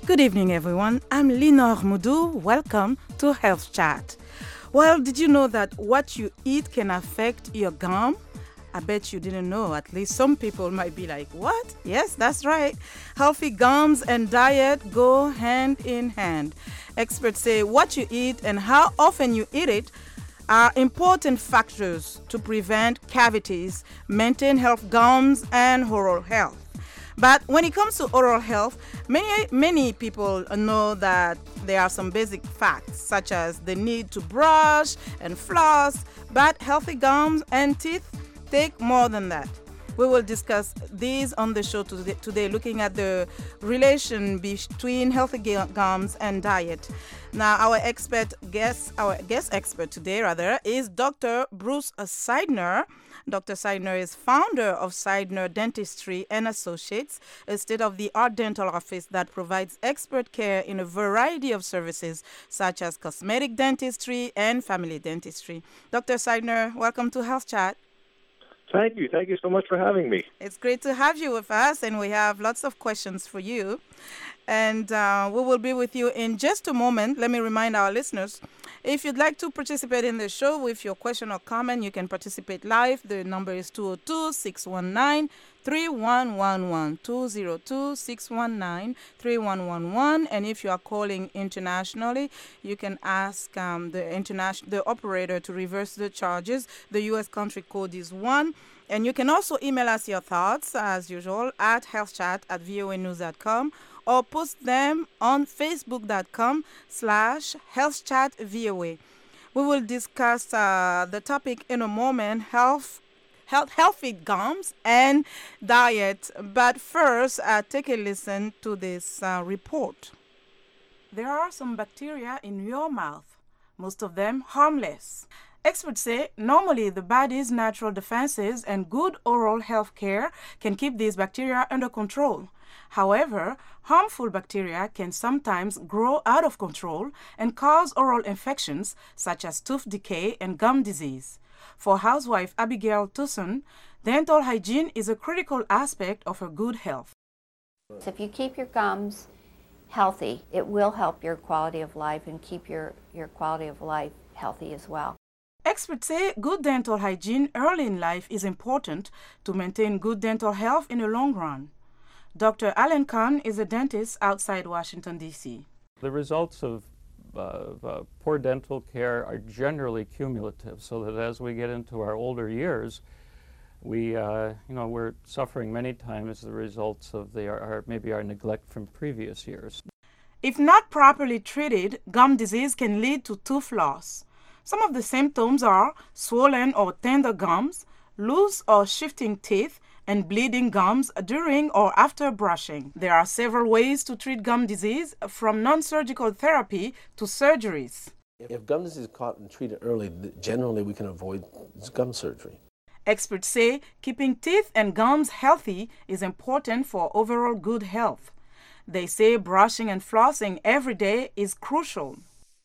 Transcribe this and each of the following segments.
Good evening, everyone. I'm Linor Moudou. Welcome to Health Chat. Well, did you know that what you eat can affect your gum? I bet you didn't know. At least some people might be like, what? Yes, that's right. Healthy gums and diet go hand in hand. Experts say what you eat and how often you eat it are important factors to prevent cavities, maintain healthy gums, and oral health. But when it comes to oral health, many people know that there are some basic facts, such as the need to brush and floss, but healthy gums and teeth take more than that. We will discuss these on the show today, looking at the relation between healthy gums and diet. Now, our guest expert today, is Dr. Bruce Seidner. Dr. Seidner is founder of Seidner Dentistry and Associates, a state-of-the-art dental office that provides expert care in a variety of services, such as cosmetic dentistry and family dentistry. Dr. Seidner, welcome to Health Chat. Thank you. Thank you so much for having me. It's great to have you with us, and we have lots of questions for you. And we will be with you in just a moment. Let me remind our listeners, if you'd like to participate in the show with your question or comment, you can participate live. The number is 202-619-3111, 202-619-3111. And if you are calling internationally, you can ask the operator to reverse the charges. The U.S. country code is 1. And you can also email us your thoughts, as usual, at healthchat@voanews.com or post them on facebook.com/healthchatvoa. We will discuss the topic in a moment, healthy gums and diet. But first, take a listen to this report. There are some bacteria in your mouth, most of them harmless. Experts say normally the body's natural defenses and good oral health care can keep these bacteria under control. However, harmful bacteria can sometimes grow out of control and cause oral infections such as tooth decay and gum disease. For housewife Abigail Tucson, dental hygiene is a critical aspect of her good health. If you keep your gums healthy, it will help your quality of life and keep your quality of life healthy as well. Experts say good dental hygiene early in life is important to maintain good dental health in the long run. Dr. Alan Kahn is a dentist outside Washington, D.C. The results of poor dental care are generally cumulative, so that as we get into our older years, we're suffering many times the results of maybe our neglect from previous years. If not properly treated, gum disease can lead to tooth loss. Some of the symptoms are swollen or tender gums, loose or shifting teeth, and bleeding gums during or after brushing. There are several ways to treat gum disease, from non-surgical therapy to surgeries. If gum disease is caught and treated early, generally we can avoid gum surgery. Experts say keeping teeth and gums healthy is important for overall good health. They say brushing and flossing every day is crucial.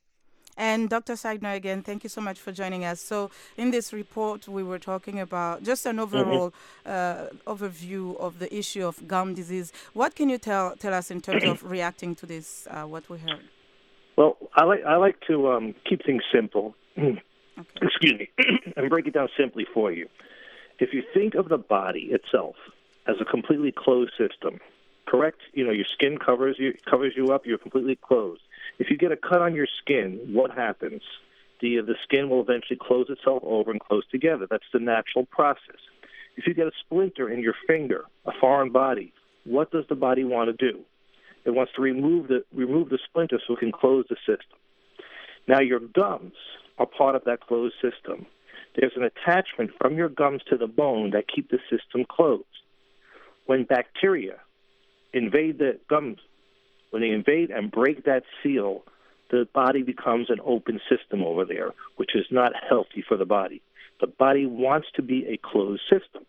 And Dr. Seidner, again, thank you so much for joining us. So in this report, we were talking about just an overall overview of the issue of gum disease. What can you tell us in terms of reacting to this, what we heard? Well, I like to keep things simple. Okay. Excuse me, and break it down simply for you. If you think of the body itself as a completely closed system, correct? Your skin covers you up. You're completely closed. If you get a cut on your skin, what happens? The skin will eventually close itself over and close together. That's the natural process. If you get a splinter in your finger, a foreign body, what does the body want to do? It wants to remove the splinter so it can close the system. Now, your gums are part of that closed system. There's an attachment from your gums to the bone that keep the system closed. When bacteria invade the gums, when they invade and break that seal, the body becomes an open system over there, which is not healthy for the body. The body wants to be a closed system.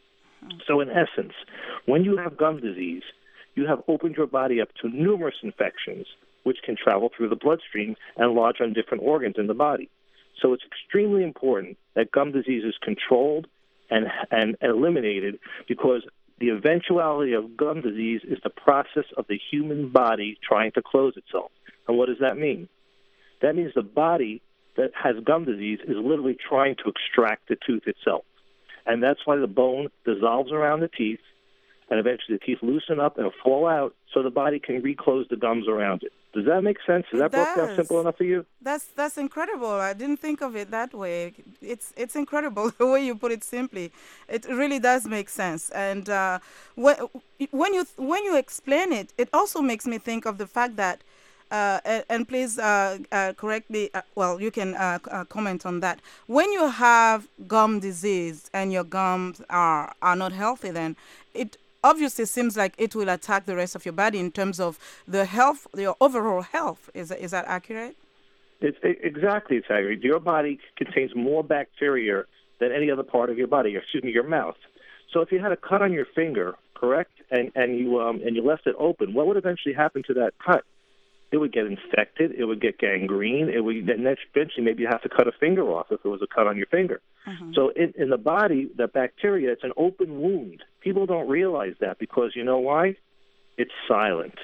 So in essence, when you have gum disease, you have opened your body up to numerous infections, which can travel through the bloodstream and lodge on different organs in the body. So it's extremely important that gum disease is controlled and eliminated, because the eventuality of gum disease is the process of the human body trying to close itself. And what does that mean? That means the body that has gum disease is literally trying to extract the tooth itself. And that's why the bone dissolves around the teeth, and eventually the teeth loosen up and fall out so the body can reclose the gums around it. Does that make sense? Is that broke down simple enough for you? That's incredible. I didn't think of it that way. It's incredible the way you put it simply. It really does make sense. And when you explain it, it also makes me think of the fact that and please correct me. Well, you can comment on that. When you have gum disease and your gums are not healthy, then it obviously seems like it will attack the rest of your body in terms of the health, your overall health. Is that accurate? It's accurate. Your body contains more bacteria than any other part of your body. Your mouth. So if you had a cut on your finger, correct, and you left it open, what would eventually happen to that cut? It would get infected. It would get gangrene. And eventually maybe you have to cut a finger off if it was a cut on your finger. Mm-hmm. So in the body, the bacteria, it's an open wound. People don't realize that because you know why? It's silent.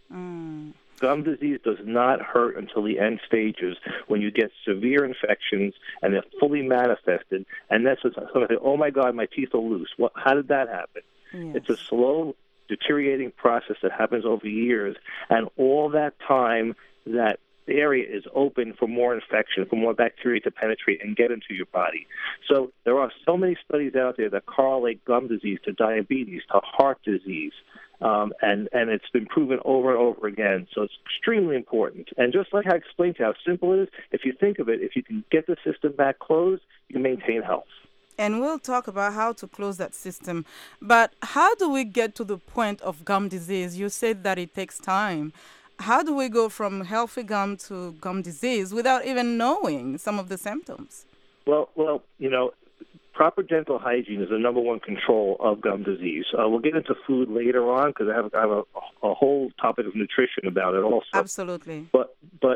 Gum disease does not hurt until the end stages when you get severe infections and they're fully manifested. And that's when someone say, oh, my God, my teeth are loose. How did that happen? Yes. It's a slow deteriorating process that happens over years, and all that time that area is open for more infection, for more bacteria to penetrate and get into your body. So there are so many studies out there that correlate gum disease to diabetes, to heart disease, and it's been proven over and over again. So it's extremely important. And just like I explained to you how simple it is, if you think of it, if you can get the system back closed, you can maintain health. And we'll talk about how to close that system. But how do we get to the point of gum disease? You said that it takes time. How do we go from healthy gum to gum disease without even knowing some of the symptoms? Well, proper dental hygiene is the number one control of gum disease. We'll get into food later on because I have a whole topic of nutrition about it also. Absolutely. But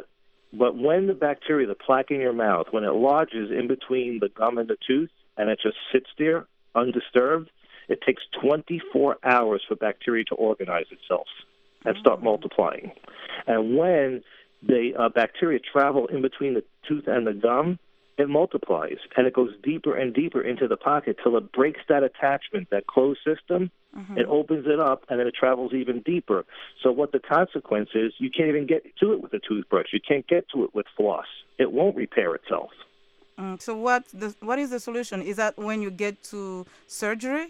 when the bacteria, the plaque in your mouth, when it lodges in between the gum and the tooth, and it just sits there undisturbed, it takes 24 hours for bacteria to organize itself and start multiplying. And when the bacteria travel in between the tooth and the gum, it multiplies, and it goes deeper and deeper into the pocket till it breaks that attachment, that closed system. It opens it up, and then it travels even deeper. So what the consequence is, you can't even get to it with a toothbrush. You can't get to it with floss. It won't repair itself. So what is the solution? Is that when you get to surgery?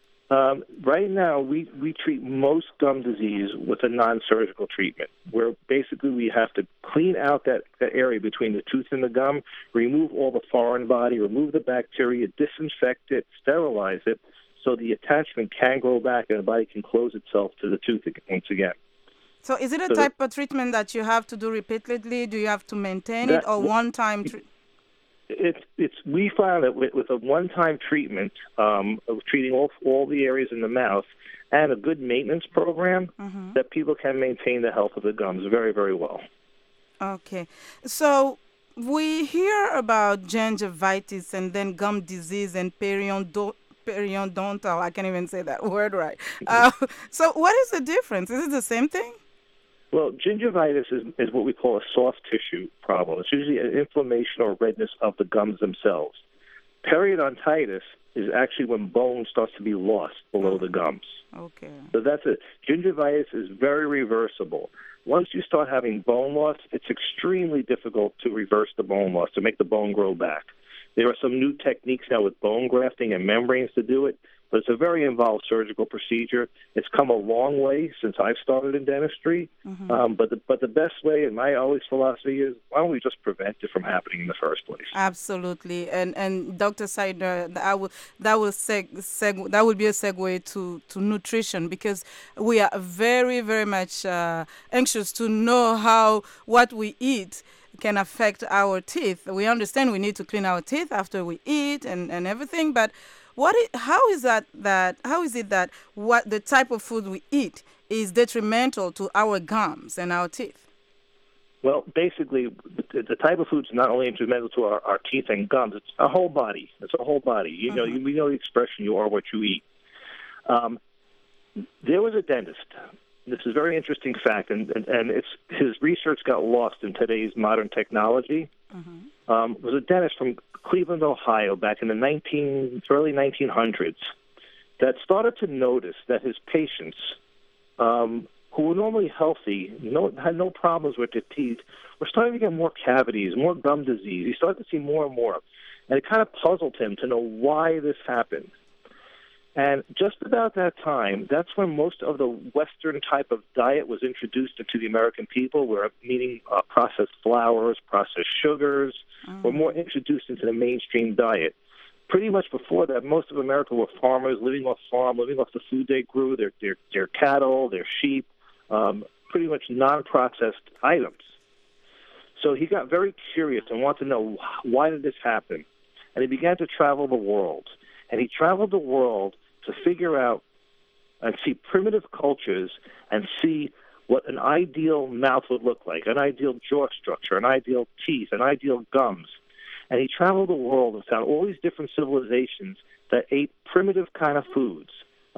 Right now, we treat most gum disease with a non-surgical treatment, where basically we have to clean out that area between the tooth and the gum, remove all the foreign body, remove the bacteria, disinfect it, sterilize it, so the attachment can grow back and the body can close itself to the tooth once again. So is it a type of treatment that you have to do repeatedly? Do you have to maintain it, or one-time treatment? We found that with a one-time treatment of treating all the areas in the mouth and a good maintenance program, that people can maintain the health of the gums very, very well. Okay. So we hear about gingivitis and then gum disease and periodontal. I can't even say that word right. So what is the difference? Is it the same thing? Well, gingivitis is what we call a soft tissue problem. It's usually an inflammation or redness of the gums themselves. Periodontitis is actually when bone starts to be lost below the gums. Okay. So that's it. Gingivitis is very reversible. Once you start having bone loss, it's extremely difficult to reverse the bone loss, to make the bone grow back. There are some new techniques now with bone grafting and membranes to do it, but it's a very involved surgical procedure. It's come a long way since I've started in dentistry, but the best way, and my always philosophy is, why don't we just prevent it from happening in the first place? Absolutely, and Dr. Seidner, that would be a segue to nutrition, because we are very, very much anxious to know how what we eat can affect our teeth. We understand we need to clean our teeth after we eat and everything, but how is it that what the type of food we eat is detrimental to our gums and our teeth? Well, basically, the type of food is not only detrimental to our teeth and gums, it's a whole body. It's a whole body. We know the expression, you are what you eat. There was a dentist. This is a very interesting fact, and his research got lost in today's modern technology. Was a dentist from Cleveland, Ohio, back in the early 1900s, that started to notice that his patients, who were normally healthy, had no problems with their teeth, were starting to get more cavities, more gum disease. He started to see more and more, and it kind of puzzled him to know why this happened. And just about that time, that's when most of the Western type of diet was introduced into the American people, where meaning processed flours, processed sugars, were more introduced into the mainstream diet. Pretty much before that, most of America were farmers living off farm, living off the food they grew, their cattle, their sheep, pretty much non-processed items. So he got very curious and wanted to know, why did this happen? And he began to travel the world. And he traveled the world to figure out and see primitive cultures and see what an ideal mouth would look like, an ideal jaw structure, an ideal teeth, an ideal gums. And he traveled the world and found all these different civilizations that ate primitive kind of foods.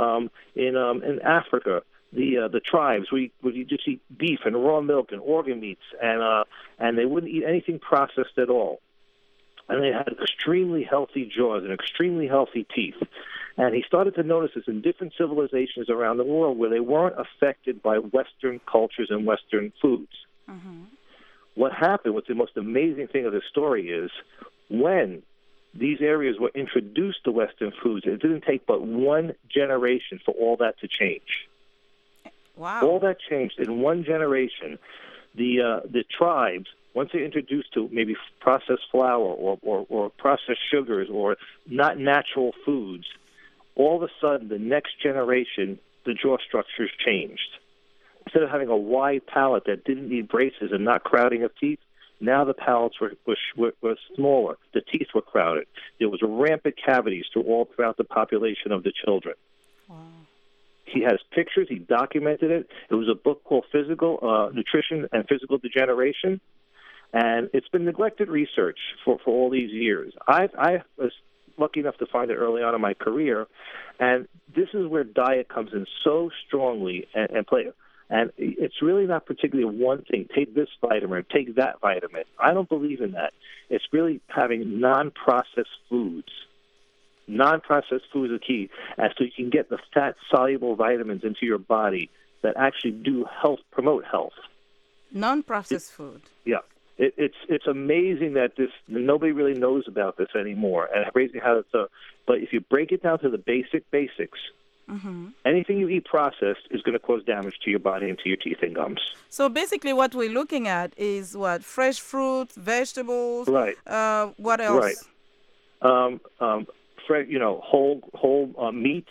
In Africa, the tribes would just eat beef and raw milk and organ meats, and they wouldn't eat anything processed at all. And they had extremely healthy jaws and extremely healthy teeth. And he started to notice this in different civilizations around the world where they weren't affected by Western cultures and Western foods. What happened, what's the most amazing thing of the story is, when these areas were introduced to Western foods, it didn't take but one generation for all that to change. Wow. All that changed in one generation. The tribes, once they're introduced to maybe processed flour or processed sugars or not natural foods, all of a sudden, the next generation, the jaw structures changed. Instead of having a wide palate that didn't need braces and not crowding of teeth, now the palates were smaller. The teeth were crowded. There was rampant cavities throughout the population of the children. Wow. He has pictures. He documented it. It was a book called Physical Nutrition and Physical Degeneration, and it's been neglected research for all these years. I was lucky enough to find it early on in my career, and this is where diet comes in so strongly and play. And it's really not particularly one thing. Take this vitamin, take that vitamin. I don't believe in that. It's really having non-processed foods. Non-processed foods are key, and so you can get the fat-soluble vitamins into your body that actually do promote health. Non-processed food. Yeah. It's amazing that nobody really knows about this anymore, and crazy how it's but if you break it down to the basics, anything you eat processed is going to cause damage to your body and to your teeth and gums. So basically, what we're looking at is what? Fresh fruits, vegetables. Right. What else? Right. Whole meats.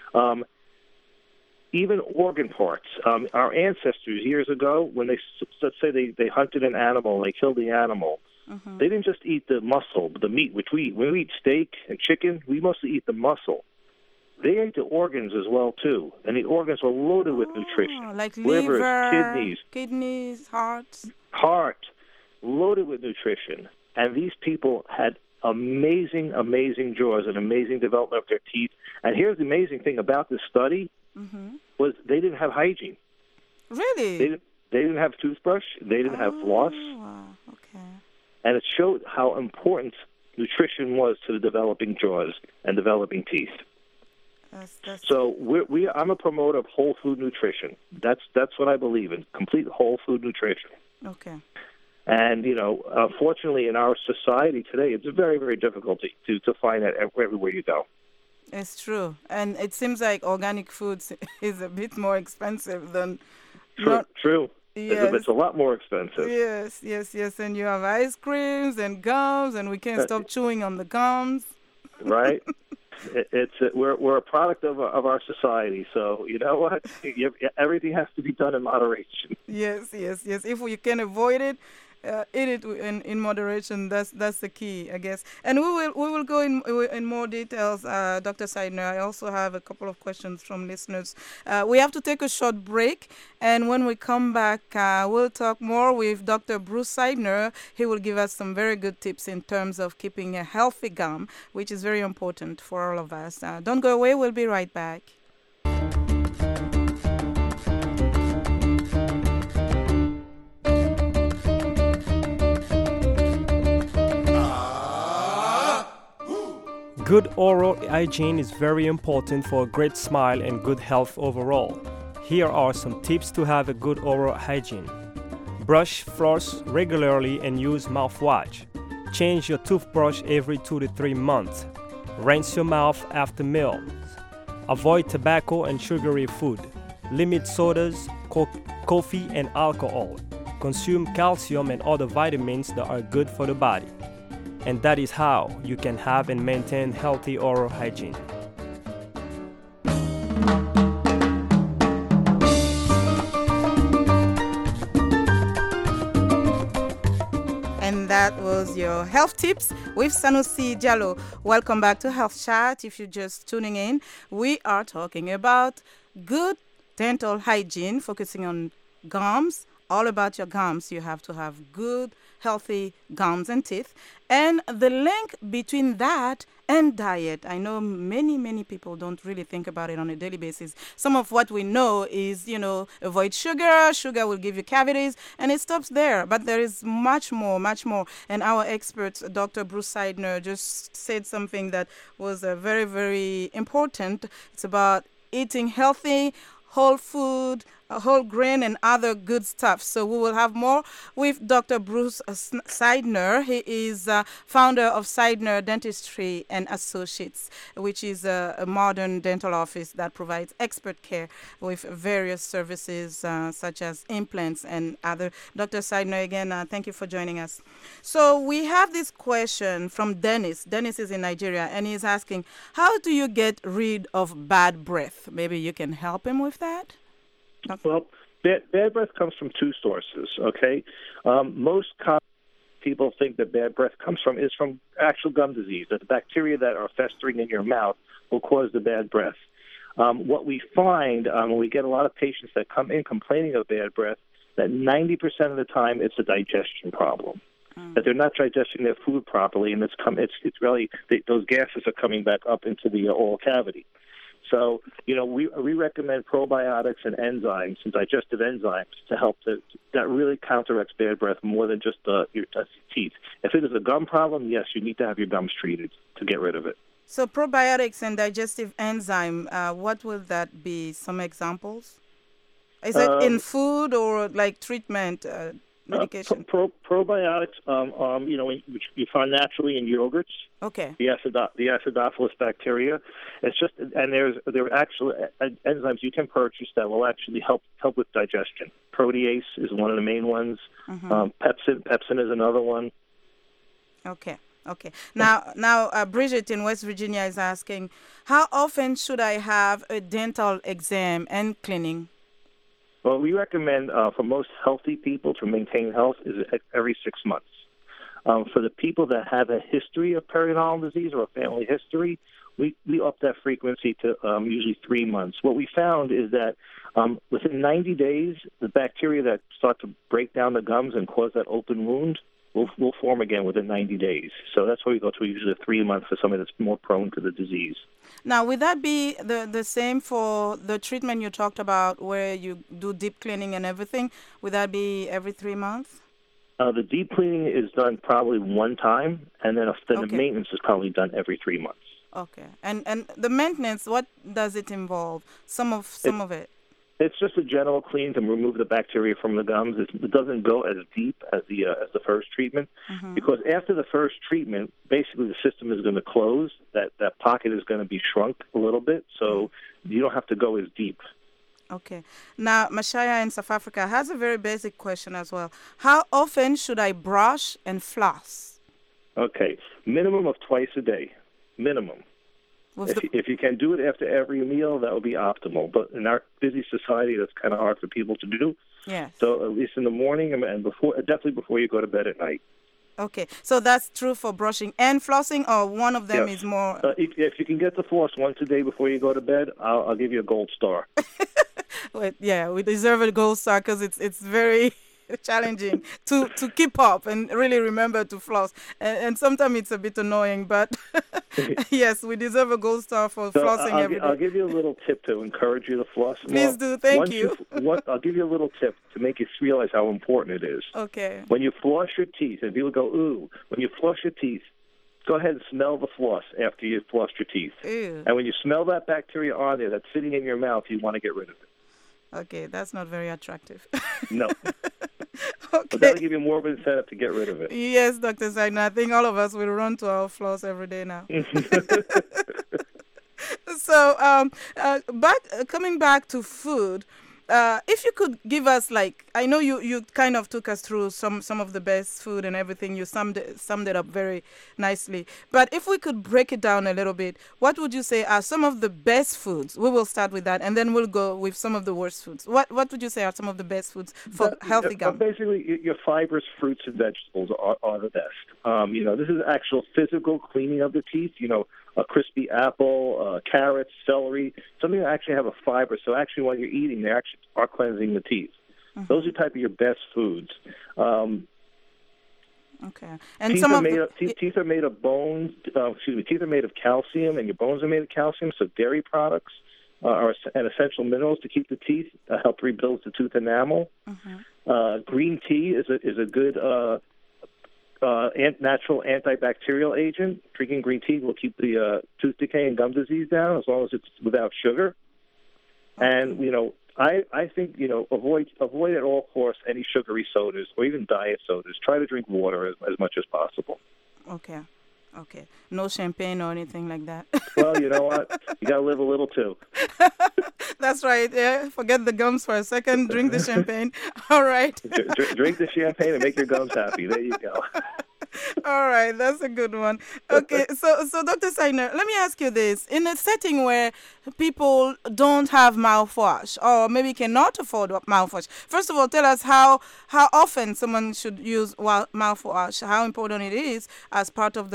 Even organ parts. Our ancestors years ago, when let's say they hunted an animal, they killed the animal, they didn't just eat the muscle, the meat, which we eat. When we eat steak and chicken, we mostly eat the muscle. They ate the organs as well, too. And the organs were loaded with nutrition. Like livers, liver, kidneys, heart, loaded with nutrition. And these people had amazing, amazing jaws and amazing development of their teeth. And here's the amazing thing about this study, was they didn't have hygiene. Really? They didn't have toothbrush. They didn't have floss. Wow. Okay. And it showed how important nutrition was to the developing jaws and developing teeth. So I'm a promoter of whole food nutrition. That's what I believe in, complete whole food nutrition. Okay. And, fortunately in our society today, it's very, very difficult to find that everywhere you go. It's true. And it seems like organic foods is a bit more expensive than... True. Yes. It's a lot more expensive. Yes. And you have ice creams and gums, and we can't stop chewing on the gums. Right. We're a product of our society, so you know what? Everything has to be done in moderation. Yes. If you can avoid it, eat it in moderation. That's the key, I guess. And we will go in more details, Dr. Seidner. I also have a couple of questions from listeners. We have to take a short break, and when we come back, we'll talk more with Dr. Bruce Seidner. He will give us some very good tips in terms of keeping a healthy gum, which is very important for all of us. Don't go away. We'll be right back. Good oral hygiene is very important for a great smile and good health overall. Here are some tips to have a good oral hygiene. Brush, floss regularly and use mouthwash. Change your toothbrush every 2 to 3 months. Rinse your mouth after meals. Avoid tobacco and sugary food. Limit sodas, coffee, and alcohol. Consume calcium and other vitamins that are good for the body. And that is how you can have and maintain healthy oral hygiene. And that was your health tips with Sanusi Diallo. Welcome back to Health Chat. If you're just tuning in, we are talking about good dental hygiene, focusing on gums. All about your gums. You have to have good, healthy gums and teeth. And the link between that and diet. I know many people don't really think about it on a daily basis. Some of what we know is, avoid sugar. Sugar will give you cavities, and it stops there. But there is much more. And our expert, Dr. Bruce Seidner, just said something that was very, very important. It's about eating healthy, whole food, whole grain, and other good stuff. So we will have more with Dr. Bruce Seidner. He is founder of Seidner Dentistry and Associates, which is a modern dental office that provides expert care with various services such as implants and other. Dr. Seidner, again, thank you for joining us. So we have this question from Dennis. Dennis is in Nigeria, and he's asking, how do you get rid of bad breath? Maybe you can help him with that? Okay. Well, bad breath comes from two sources, okay? Most people think that bad breath comes from actual gum disease, that the bacteria that are festering in your mouth will cause the bad breath. What we find when we get a lot of patients that come in complaining of bad breath, that 90% of the time it's a digestion problem. That they're not digesting their food properly, and it's really those gases are coming back up into the oral cavity. So, we recommend probiotics and enzymes and digestive enzymes to help that really counteracts bad breath more than just your teeth. If it is a gum problem, yes, you need to have your gums treated to get rid of it. So probiotics and digestive enzyme, what would that be? Some examples? Is it in food or like treatment? Medication? Probiotics, which you find naturally in yogurts. Okay. The acidophilus bacteria. It's just, and there are actual enzymes you can purchase that will actually help with digestion. Protease is one of the main ones. Pepsin is another one. Okay. Now, Bridget in West Virginia is asking, how often should I have a dental exam and cleaning? Well, we recommend for most healthy people to maintain health is every 6 months. For the people that have a history of periodontal disease or a family history, we up that frequency to usually 3 months. What we found is that within 90 days, the bacteria that start to break down the gums and cause that open wound will form again within 90 days. So that's why we go to usually 3 months for somebody that's more prone to the disease. Now, would that be the same for the treatment you talked about where you do deep cleaning and everything? Would that be every 3 months? The deep cleaning is done probably one time, and then the maintenance is probably done every 3 months. Okay. And the maintenance, what does it involve? Some of it? It's just a general clean to remove the bacteria from the gums. It doesn't go as deep as the first treatment, because after the first treatment, basically the system is going to close. That pocket is going to be shrunk a little bit, so you don't have to go as deep. Okay. Now, Mashaya in South Africa has a very basic question as well. How often should I brush and floss? Okay. Minimum of twice a day. Minimum. If you can do it after every meal, that would be optimal. But in our busy society, that's kind of hard for people to do. Yeah. So at least in the morning and definitely before you go to bed at night. Okay. So that's true for brushing and flossing, or one of them is more... If you can get the floss once a day before you go to bed, I'll give you a gold star. Yeah, we deserve a gold star because it's very... challenging to keep up and really remember to floss, and sometimes it's a bit annoying, but yes, we deserve a gold star for flossing every day. I'll give you a little tip to encourage you to floss more. Please do. Thank you. I'll give you a little tip to make you realize how important it is. Okay. When you floss your teeth, and people go, ooh, when you floss your teeth, go ahead and smell the floss after you've flossed your teeth. Ew. And when you smell that bacteria on there that's sitting in your mouth, you want to get rid of it. Okay, that's not very attractive. No. Okay. But that'll give you more of an incentive to get rid of it. Yes, Dr. Seidner, I think all of us will run to our floors every day now. So, coming back to food, if you could give us, like, I know you kind of took us through some of the best food and everything. You summed it up very nicely. But if we could break it down a little bit, what would you say are some of the best foods? We will start with that, and then we'll go with some of the worst foods. What would you say are some of the best foods for healthy gum? Basically, your fibers, fruits, and vegetables are the best. This is actual physical cleaning of the teeth. A crispy apple, carrots, celery, something that actually have a fiber. So actually, when you're eating, they actually are cleansing the teeth. Mm-hmm. Those are type of your best foods. Okay. And teeth are made of bones. Teeth are made of calcium, and your bones are made of calcium. So dairy products are essential minerals to keep the teeth, help rebuild the tooth enamel. Mm-hmm. Green tea is a good natural antibacterial agent. Drinking green tea will keep the tooth decay and gum disease down as long as it's without sugar. Okay. And I think avoid at all costs any sugary sodas or even diet sodas. Try to drink water as much as possible. Okay. No champagne or anything like that. Well, you know what? You got to live a little too. That's right. Yeah. Forget the gums for a second. Drink the champagne. All right. Drink the champagne and make your gums happy. There you go. All right, that's a good one. Okay, so Dr. Seidner, let me ask you this. In a setting where people don't have mouthwash or maybe cannot afford mouthwash, first of all, tell us how often someone should use mouthwash, how important it is as part of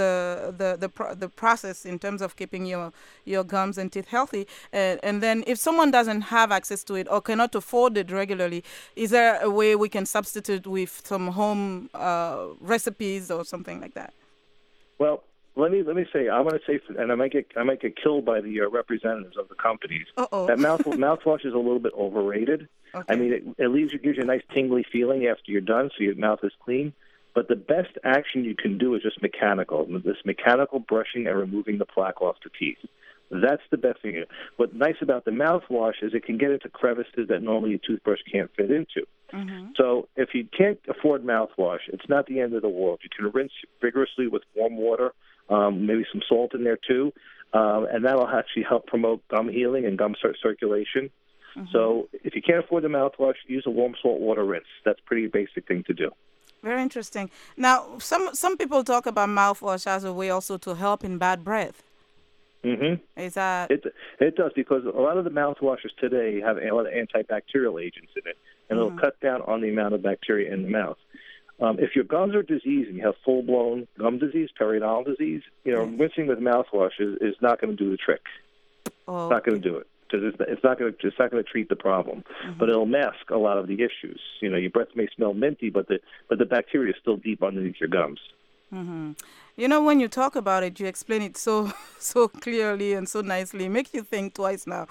the process in terms of keeping your gums and teeth healthy. And then if someone doesn't have access to it or cannot afford it regularly, is there a way we can substitute with some home recipes or something like that? Well, let me say, I'm going to say, and I might get killed by the representatives of the companies. Uh-oh. That mouthwash is a little bit overrated. Okay. I mean, it gives you a nice tingly feeling after you're done, so your mouth is clean. But the best action you can do is just mechanical brushing and removing the plaque off the teeth. That's the best thing. What's nice about the mouthwash is it can get into crevices that normally a toothbrush can't fit into. Mm-hmm. So if you can't afford mouthwash, it's not the end of the world. You can rinse vigorously with warm water, maybe some salt in there too, and that will actually help promote gum healing and gum circulation. Mm-hmm. So if you can't afford the mouthwash, use a warm salt water rinse. That's a pretty basic thing to do. Very interesting. Now, some people talk about mouthwash as a way also to help in bad breath. Mm-hmm. Is that it does, because a lot of the mouthwashes today have a lot of antibacterial agents in it, and it'll cut down on the amount of bacteria in the mouth. If your gums are diseased and you have full-blown gum disease, periodontal disease, rinsing with mouthwash is not going to do the trick. Oh, it's not going to do it, because it's not going to treat the problem, but it'll mask a lot of the issues. Your breath may smell minty, but the bacteria is still deep underneath your gums. Mm-hmm. When you talk about it, you explain it so clearly and so nicely. It makes you think twice now.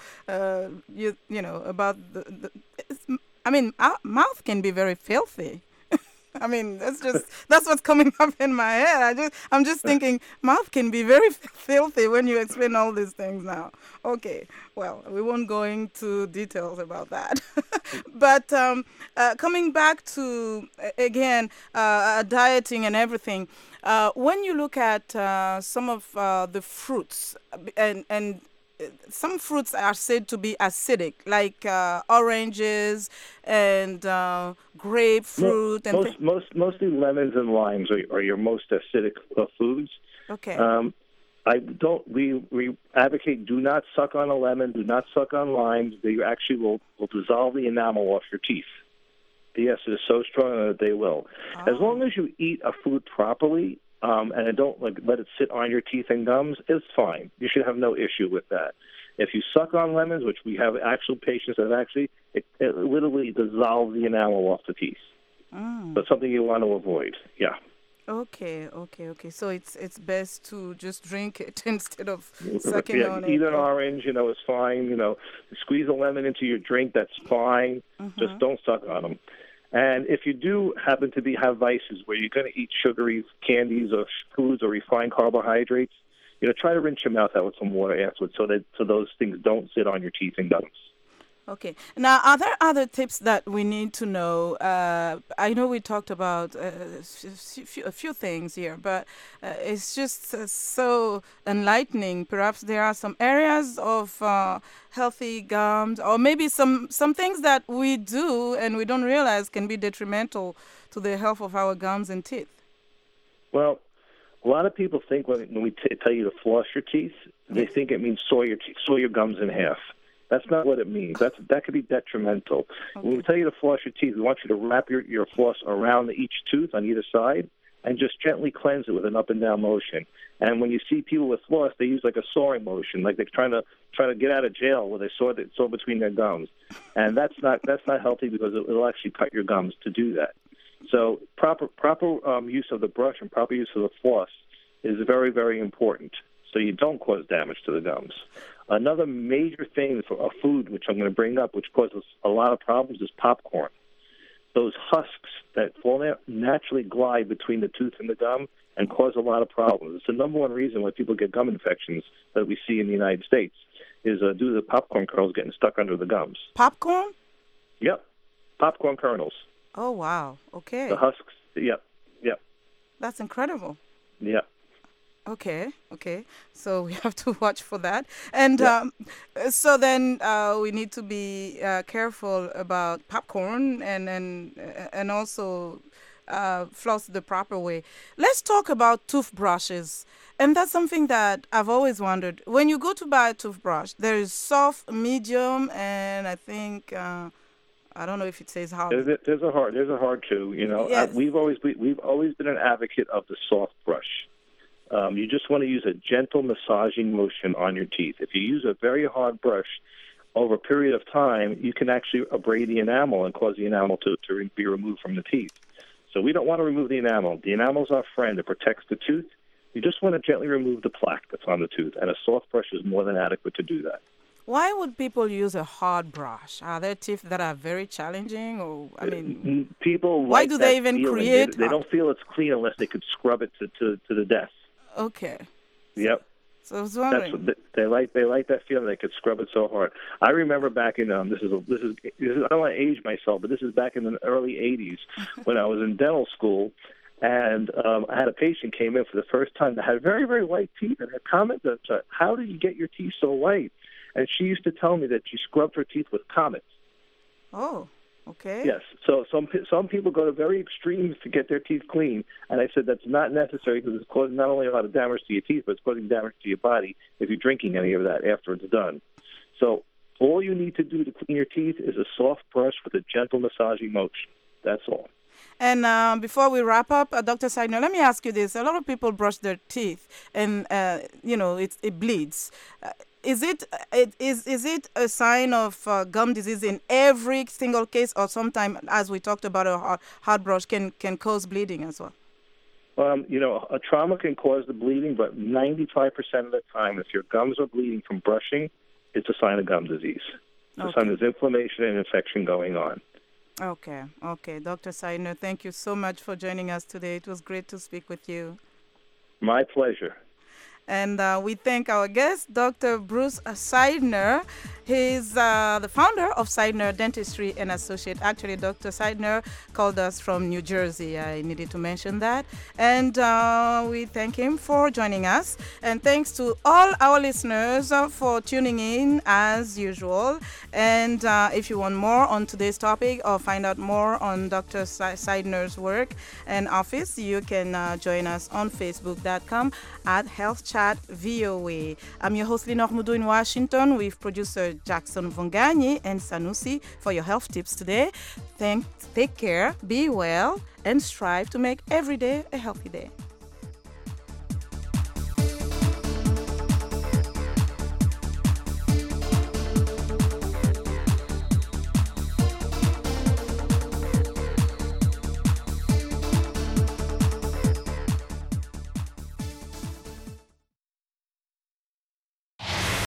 About mouth can be very filthy. I mean, that's what's coming up in my head. I'm just thinking mouth can be very filthy when you explain all these things now. Okay, well, we won't go into details about that. But coming back to, again, dieting and everything, when you look at some of the fruits, and some fruits are said to be acidic, like oranges and grapefruit. Mostly lemons and limes are your most acidic foods. Okay. We advocate do not suck on a lemon, do not suck on limes. They actually will dissolve the enamel off your teeth. The acid is so strong that they will. Oh. As long as you eat a food properly, and don't let it sit on your teeth and gums, it's fine. You should have no issue with that. If you suck on lemons, which we have actual patients that actually, it literally dissolves the enamel off the teeth. That's something you want to avoid. Yeah. Okay. So it's best to just drink it instead of sucking on it. Eat an orange, is fine. Squeeze a lemon into your drink, that's fine. Mm-hmm. Just don't suck on them. And if you do happen to have vices where you're going to eat sugary candies or foods or refined carbohydrates, try to rinse your mouth out with some water afterwards so those things don't sit on your teeth and gums. Okay. Now, are there other tips that we need to know? I know we talked about a few things here, but it's just so enlightening. Perhaps there are some areas of healthy gums, or maybe some things that we do and we don't realize can be detrimental to the health of our gums and teeth. Well, a lot of people think when we tell you to floss your teeth, they think it means saw your gums in half. That's not what it means. That could be detrimental. Okay. When we tell you to floss your teeth, we want you to wrap your floss around each tooth on either side and just gently cleanse it with an up and down motion. And when you see people with floss, they use like a sawing motion, like they're trying to get out of jail where they saw between their gums. And that's not healthy because it'll actually cut your gums to do that. So proper use of the brush and proper use of the floss is very, very important, so you don't cause damage to the gums. Another major thing for a food, which I'm going to bring up, which causes a lot of problems, is popcorn. Those husks that naturally glide between the tooth and the gum and cause a lot of problems. It's the number one reason why people get gum infections that we see in the United States is due to the popcorn kernels getting stuck under the gums. Popcorn? Yep. Popcorn kernels. Oh, wow. Okay. The husks. Yep. That's incredible. Yep. Okay. So we have to watch for that. And so then we need to be careful about popcorn and also floss the proper way. Let's talk about toothbrushes. And that's something that I've always wondered. When you go to buy a toothbrush, there is soft, medium, and I think I don't know if it says hard. There's a hard too. Yes. We've always been an advocate of the soft brush. You just want to use a gentle massaging motion on your teeth. If you use a very hard brush over a period of time, you can actually abrade the enamel and cause the enamel to be removed from the teeth. So we don't want to remove the enamel. The enamel is our friend. It protects the tooth. You just want to gently remove the plaque that's on the tooth, and a soft brush is more than adequate to do that. Why would people use a hard brush? Are there teeth that are very challenging, or people? Why do they even create? They don't feel it's clean unless they could scrub it to the death. Okay. Yep. So I was wondering. They like that feeling. They could scrub it so hard. I remember back in this is I don't want to age myself, but this is back in the early '80s when I was in dental school, and I had a patient came in for the first time that had very, very white teeth, and her comment was, "How did you get your teeth so white?" And she used to tell me that she scrubbed her teeth with Comets. Oh. Okay. Yes. So some people go to very extremes to get their teeth clean, and I said that's not necessary because it's causing not only a lot of damage to your teeth, but it's causing damage to your body if you're drinking any of that after it's done. So all you need to do to clean your teeth is a soft brush with a gentle massaging motion. That's all. And before we wrap up, Dr. Seidner, let me ask you this. A lot of people brush their teeth and, it bleeds. Is it a sign of gum disease in every single case, or sometimes, as we talked about, a hard brush can cause bleeding as well? A trauma can cause the bleeding, but 95% of the time, if your gums are bleeding from brushing, it's a sign of gum disease. It's a sign there's inflammation and infection going on. Okay. Dr. Seidner, thank you so much for joining us today. It was great to speak with you. My pleasure. And we thank our guest, Dr. Bruce Seidner. He's the founder of Seidner Dentistry and Associate. Actually, Dr. Seidner called us from New Jersey. I needed to mention that. And we thank him for joining us. And thanks to all our listeners for tuning in as usual. And if you want more on today's topic or find out more on Dr. Seidner's work and office, you can join us on Facebook.com at HealthChatVOA. I'm your host, Lenore Mudo in Washington, with producer Jackson Vongani and Sanusi for your health tips today. Take care, be well, and strive to make every day a healthy day.